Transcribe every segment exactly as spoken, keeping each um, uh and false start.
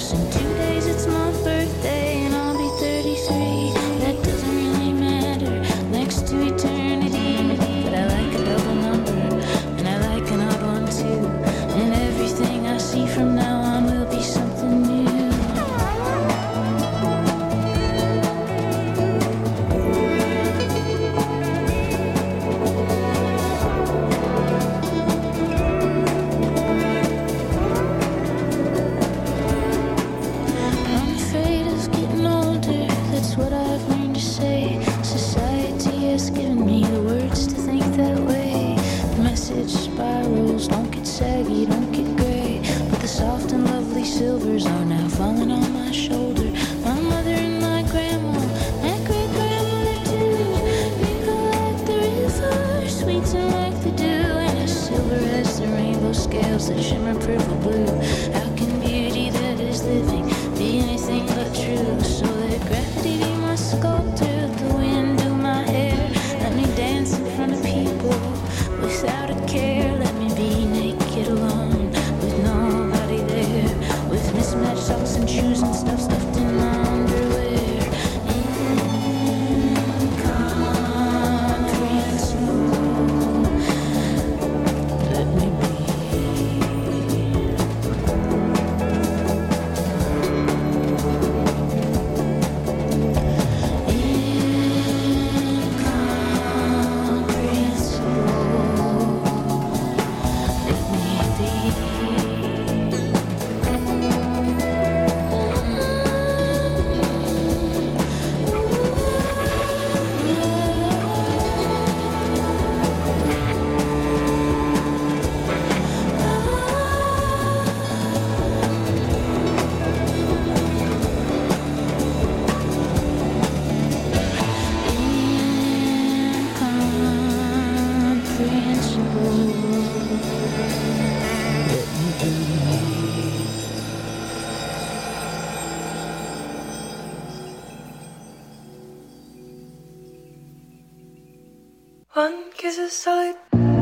One kiss is solid.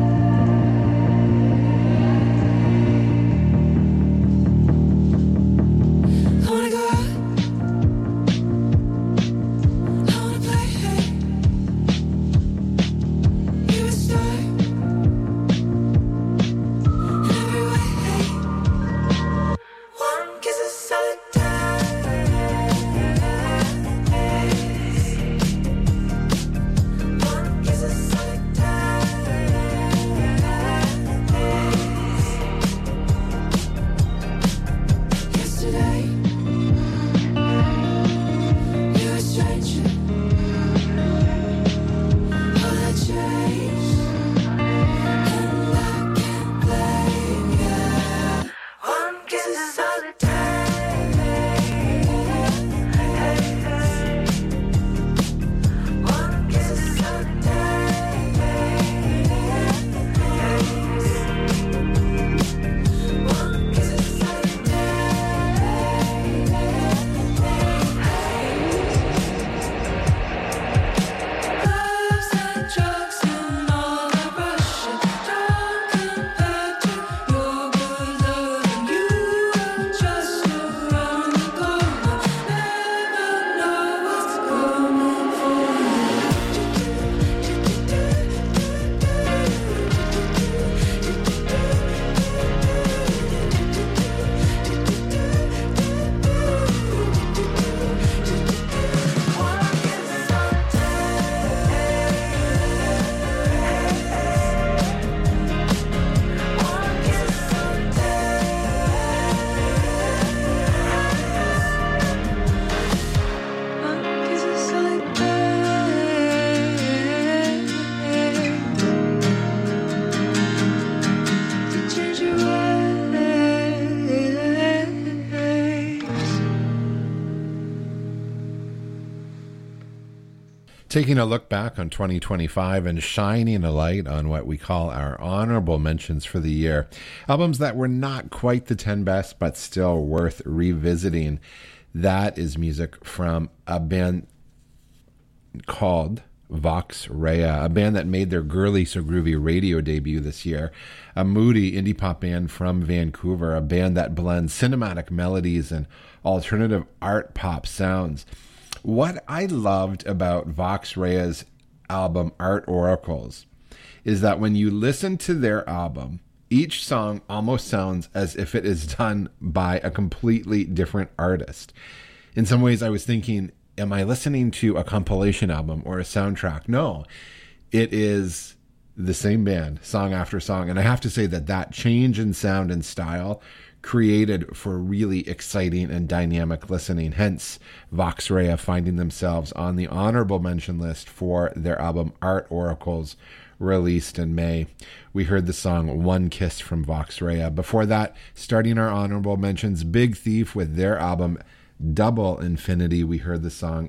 Taking a look back on twenty twenty-five and shining a light on what we call our honorable mentions for the year. Albums that were not quite the ten best, but still worth revisiting. That is music from a band called Vox Rea, a band that made their Girly So Groovy radio debut this year. A moody indie pop band from Vancouver, a band that blends cinematic melodies and alternative art pop sounds. What I loved about Vox Rea's album Art Oracles is that when you listen to their album, each song almost sounds as if it is done by a completely different artist. In some ways, I was thinking, am I listening to a compilation album or a soundtrack? No, it is the same band, song after song. And I have to say that that change in sound and style created for really exciting and dynamic listening. Hence, Vox Rea finding themselves on the honorable mention list for their album Art Oracles, released in May. We heard the song One Kiss from Vox Rea. Before that, starting our honorable mentions, Big Thief with their album Double Infinity. We heard the song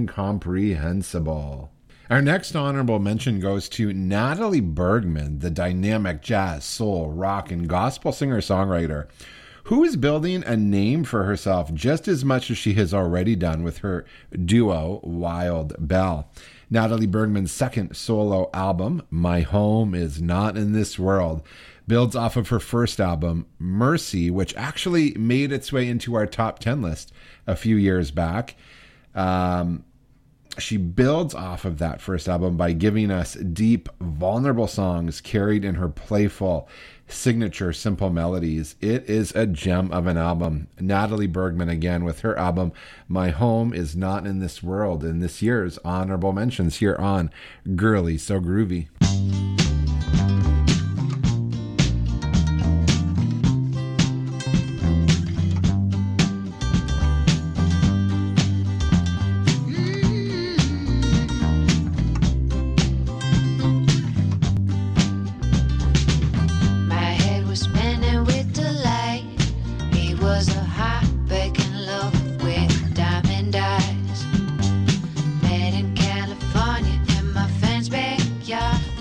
Incomprehensible. Our next honorable mention goes to Natalie Bergman, the dynamic jazz, soul, rock, and gospel singer-songwriter, who is building a name for herself just as much as she has already done with her duo, Wild Bell. Natalie Bergman's second solo album, My Home Is Not in This World, builds off of her first album, Mercy, which actually made its way into our top ten list a few years back. Um, she builds off of that first album by giving us deep, vulnerable songs carried in her playful, signature, simple melodies. It is a gem of an album. Natalie Bergman again with her album My Home Is Not in This World, in this year's honorable mentions here on Girly So Groovy. Met in California in my friend's backyard.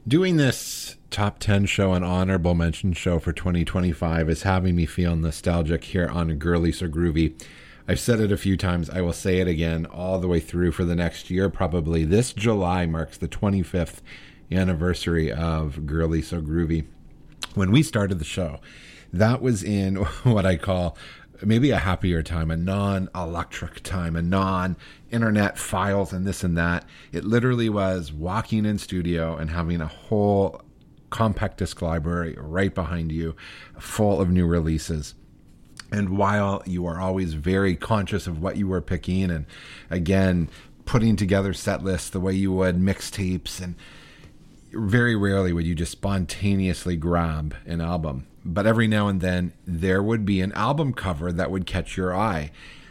Doing this top ten show and honorable mention show for twenty twenty-five is having me feel nostalgic here on Girly So Groovy. I've said it a few times. I will say it again all the way through for the next year. Probably this July marks the twenty-fifth anniversary of Girly So Groovy. When we started the show, that was in what I call maybe a happier time, a non-electric time, a non-internet files and this and that. It literally was walking in studio and having a whole compact disc library right behind you full of new releases. And while you are always very conscious of what you were picking and, again, putting together set lists the way you would mixtapes, and very rarely would you just spontaneously grab an album. But every now and then there would be an album cover that would catch your eye.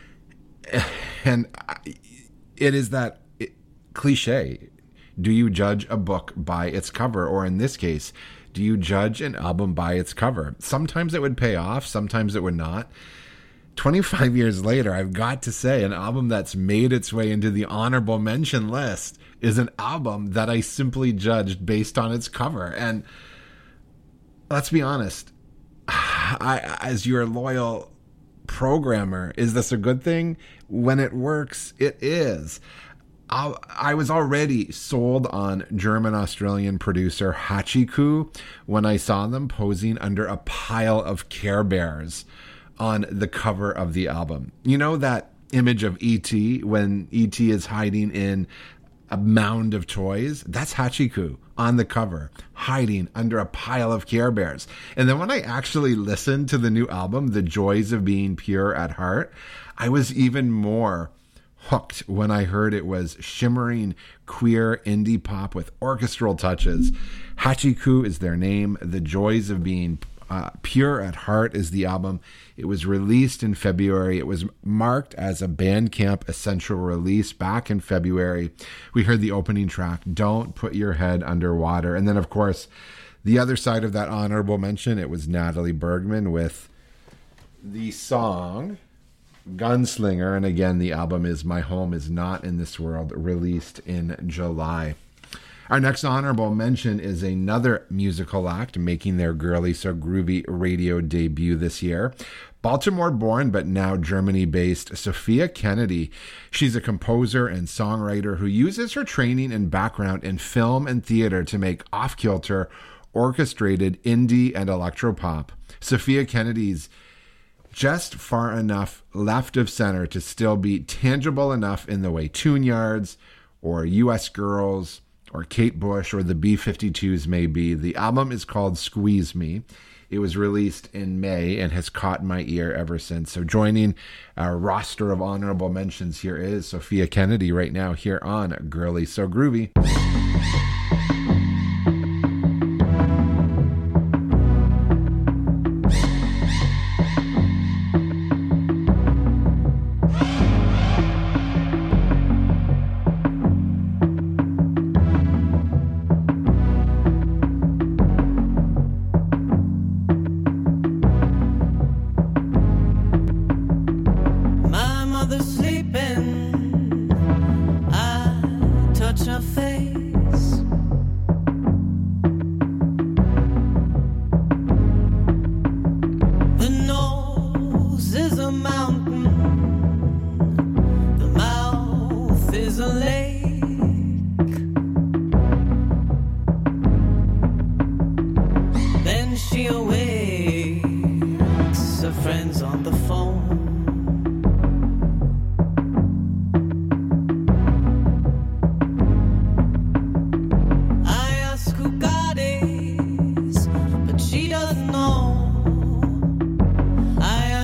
And it is that cliche. Do you judge a book by its cover? Or in this case, do you judge an album by its cover? Sometimes it would pay off. Sometimes it would not. twenty-five years later, I've got to say, an album that's made its way into the honorable mention list is an album that I simply judged based on its cover. And let's be honest, I, as your loyal programmer, is this a good thing? When it works, it is. I, I was already sold on German-Australian producer Hachiku when I saw them posing under a pile of Care Bears on the cover of the album. You know that image of E T when E T is hiding in a mound of toys? That's Hachiku on the cover, hiding under a pile of Care Bears. And then when I actually listened to the new album, The Joys of Being Pure at Heart, I was even more hooked when I heard it was shimmering queer indie pop with orchestral touches. Hachiku is their name. The Joys of Being uh, Pure at Heart is the album. It was released in February. It was marked as a Bandcamp Essential release back in February. We heard the opening track, Don't Put Your Head Underwater. And then, of course, the other side of that honorable mention, it was Natalie Bergman with the song Gunslinger. And again, the album is My Home Is Not in This World, released in July. Our next honorable mention is another musical act making their Girly So Groovy radio debut this year. Baltimore-born but now Germany-based Sophia Kennedy. She's a composer and songwriter who uses her training and background in film and theater to make off-kilter, orchestrated indie and electropop. Sophia Kennedy's just far enough left of center to still be tangible enough in the way Tune Yards or U S Girls or Kate Bush or the B fifty-twos may be. The album is called Squeeze Me. It was released in May and has caught my ear ever since. So joining our roster of honorable mentions here is Sophia Kennedy right now here on Girly So Groovy.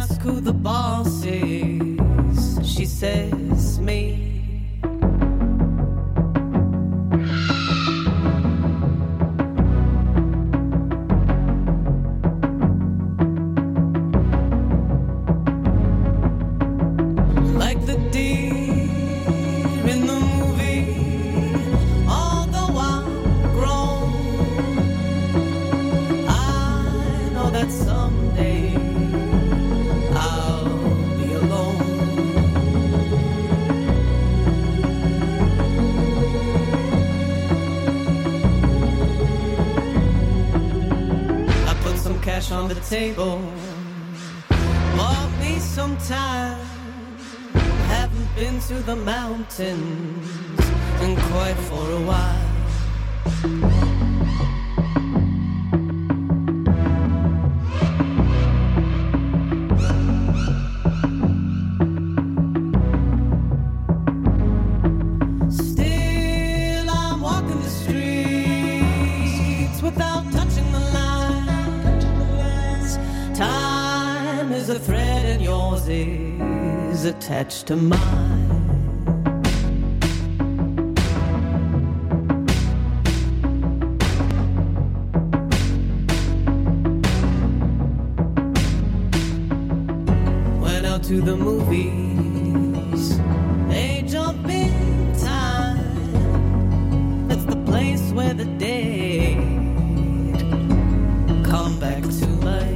She says me. the table. Bought me some time. Haven't been to the mountains in quite for a while. The thread in yours is attached to mine. Went out to the movies, they jump in time. That's the place where the dead come back to life.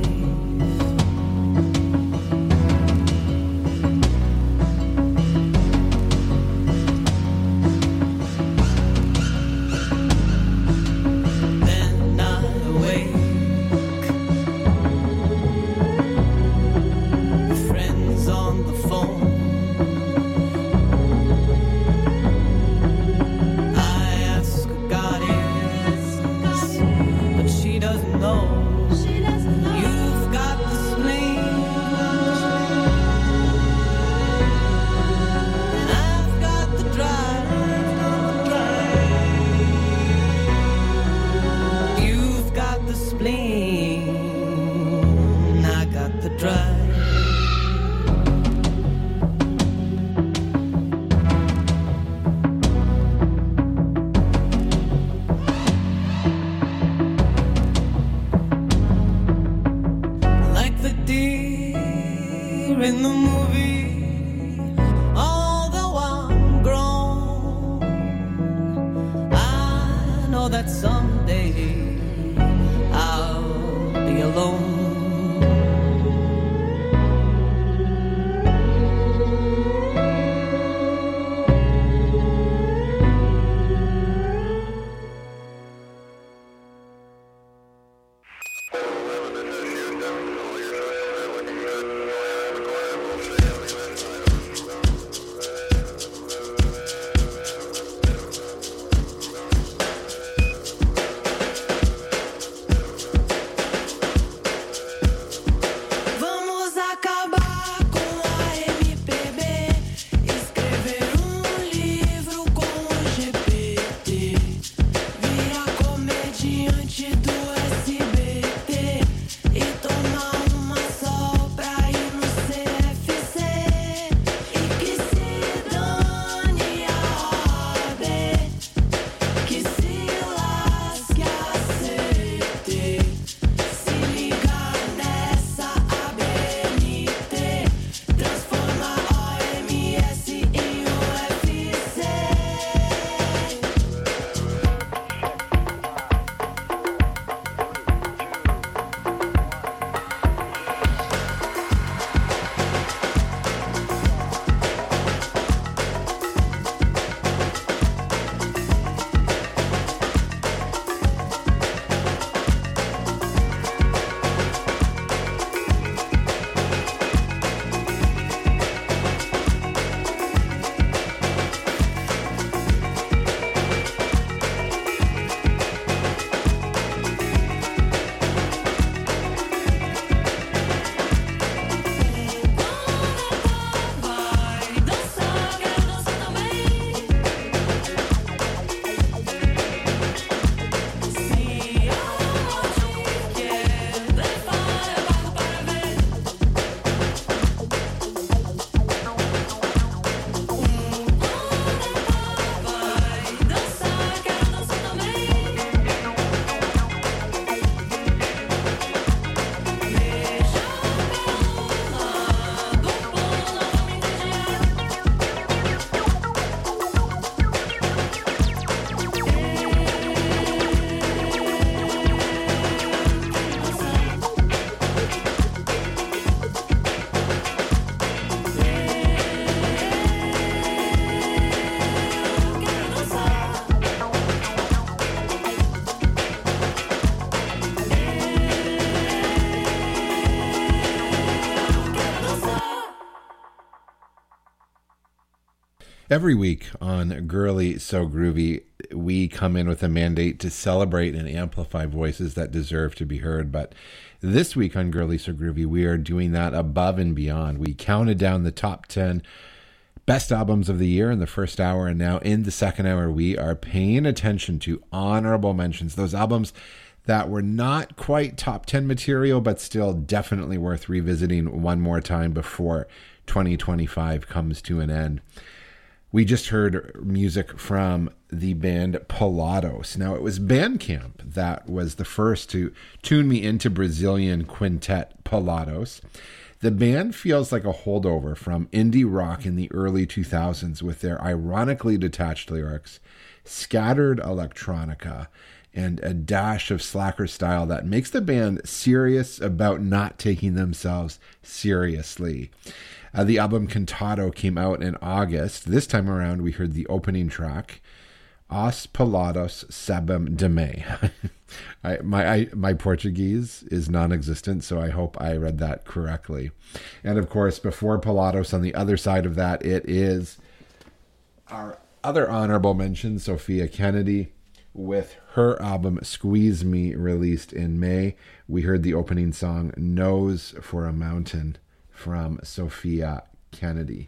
Every week on Girly So Groovy, we come in with a mandate to celebrate and amplify voices that deserve to be heard. But this week on Girly So Groovy, we are doing that above and beyond. We counted down the top ten best albums of the year in the first hour, and now in the second hour, we are paying attention to honorable mentions, those albums that were not quite top ten material, but still definitely worth revisiting one more time before twenty twenty-five comes to an end. We just heard music from the band Pilatos. Now, it was Bandcamp that was the first to tune me into Brazilian quintet Pilatos. The band feels like a holdover from indie rock in the early two thousands with their ironically detached lyrics, scattered electronica, and a dash of slacker style that makes the band serious about not taking themselves seriously. Uh, the album Cantado came out in August. This time around, we heard the opening track, Os Pilatos Sabem de Me. I, my I, my Portuguese is non-existent, so I hope I read that correctly. And of course, before Pilatos, on the other side of that, it is our other honorable mention, Sophia Kennedy, with her album Squeeze Me, released in May. We heard the opening song Nose for a Mountain from Sophia Kennedy.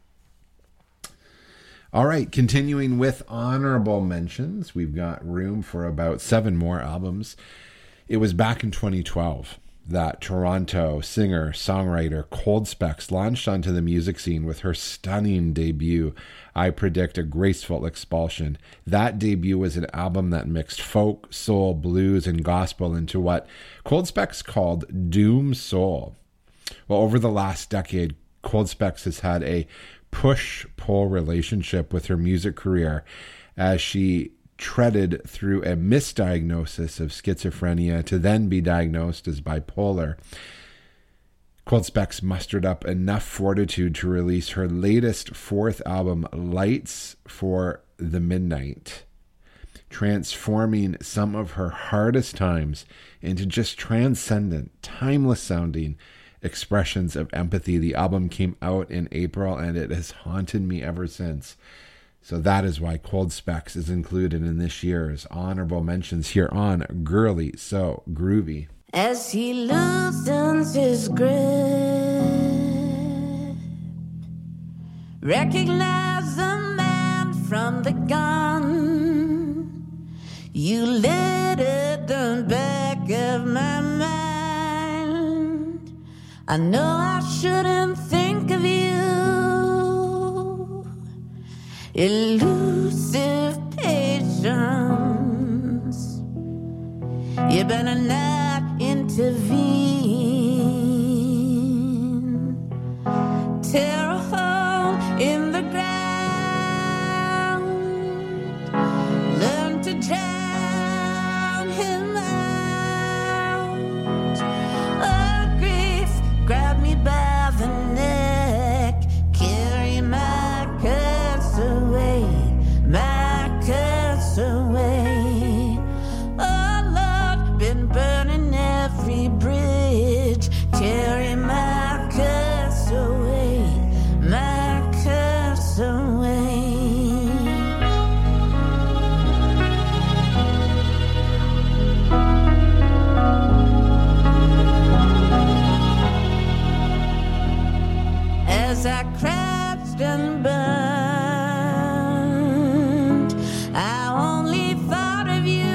All right, continuing with honorable mentions, we've got room for about seven more albums. It was back in twenty twelve that Toronto singer-songwriter Cold Specs launched onto the music scene with her stunning debut, I Predict a Graceful Expulsion. That debut was an album that mixed folk, soul, blues, and gospel into what Cold Specs called doom soul. Well, over the last decade, Cold Specs has had a push-pull relationship with her music career as she treaded through a misdiagnosis of schizophrenia to then be diagnosed as bipolar. Cold Specs mustered up enough fortitude to release her latest fourth album, Lights for the Midnight, transforming some of her hardest times into just transcendent, timeless-sounding expressions of empathy. The album came out in April, and it has haunted me ever since. So that is why Cold Specs is included in this year's honorable mentions here on Girly So Groovy. As he loosens his grip, recognize the man from the gun. You lit at the back of my mind. I know I shouldn't think of you. Elusive patience, you better not intervene. Tear a hole in the ground, learn to drown him out. Oh, grief, grab me by the neck, carry my curse away, my curse away. Oh Lord, been burning every bridge, carry my curse away, my curse away. As I crouched and burned, I only thought of you.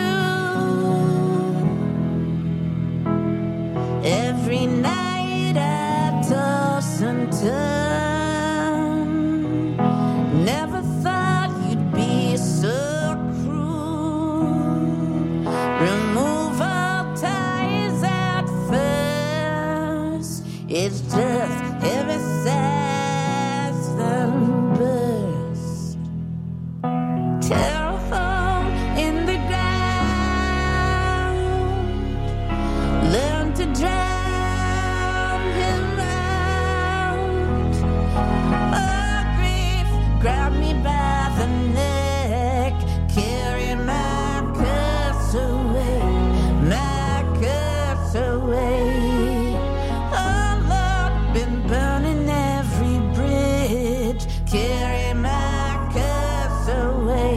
Every night I toss and turn, never thought you'd be so cruel. Remove all ties at first, it's just every sighs that burst. Tell